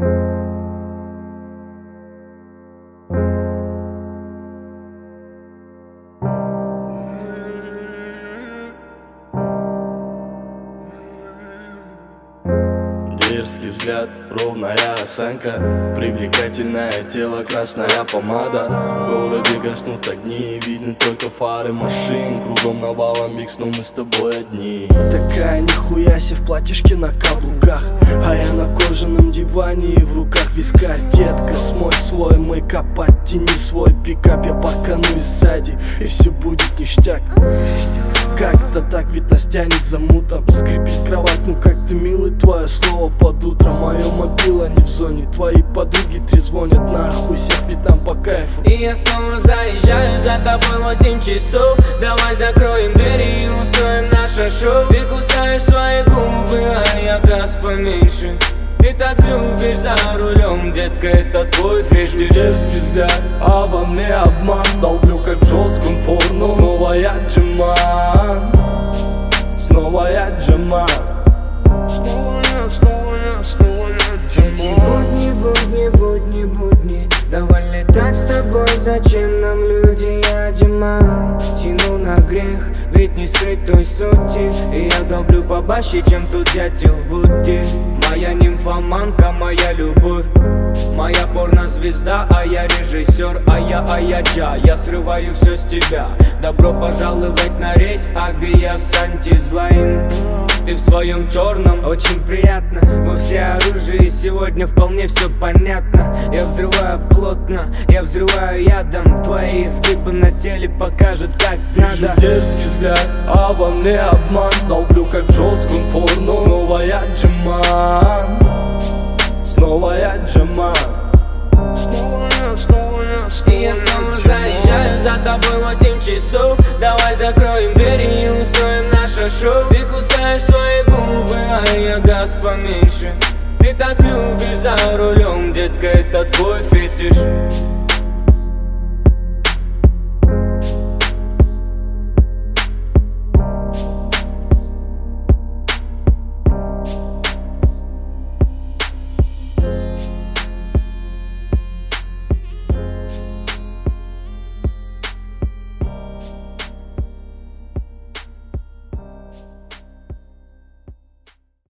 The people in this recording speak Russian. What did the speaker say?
Дерзкий взгляд, ровная осанка, привлекательное тело, красная помада. В городе гаснут огни, видны только фары машин. Кругом навалом микс, но мы с тобой одни. Такая нихуяси в платьишке на каблуках, а я на кожаном диване и в руках вискарь. Детка, смой свой мейкап, подтяни свой пикап. Я парканусь сзади, и все будет ништяк. Как-то так ведь нас тянет за мутом. Скрипит кровать, ну как ты милый, твое слово под утро. Мое мобила не в зоне, твои подруги трезвонят. Нахуй всех, ведь нам по кайфу. И я снова заезжаю за тобой 8 часов. Давай закроем двери и устроим наше шоу. Ты кусаешь свои губы, а я газ поменьше. Ты так любишь за рулем, детка, это твой фетиш. Дерзкий взгляд, а во мне обман. Долблю как в жестком порно. Снова я джаман, снова я джаман. Эти будни, давай летать с тобой, зачем нам люди, я Диман. Тяну на грех, ведь не скрыть той сути. И я долблю побаще, чем тут дятел в Вуди. Моя нимфоманка, моя любовь, моя порнозвезда, а я режиссер, а я Джа. Я срываю все с тебя. Добро пожаловать на рейс Авиас Антизлайн. Ты в своем черном, очень приятно. Мы все оружие, и сегодня вполне все понятно. Я взрываю плотно, я взрываю ядом. Твои изгибы на теле покажут, как Вижу надо. дерзкий взгляд, а во мне обман. Долблю как в жестком порно. Снова я джаман, снова я джаман. И я снова заезжаю за тобой 8 часов. Давай закроем двери и устроим наше шоу. Ты кусаешь свои губы, а я газ поменьше. Ты так любишь за рулем, детка, это твой фетиш.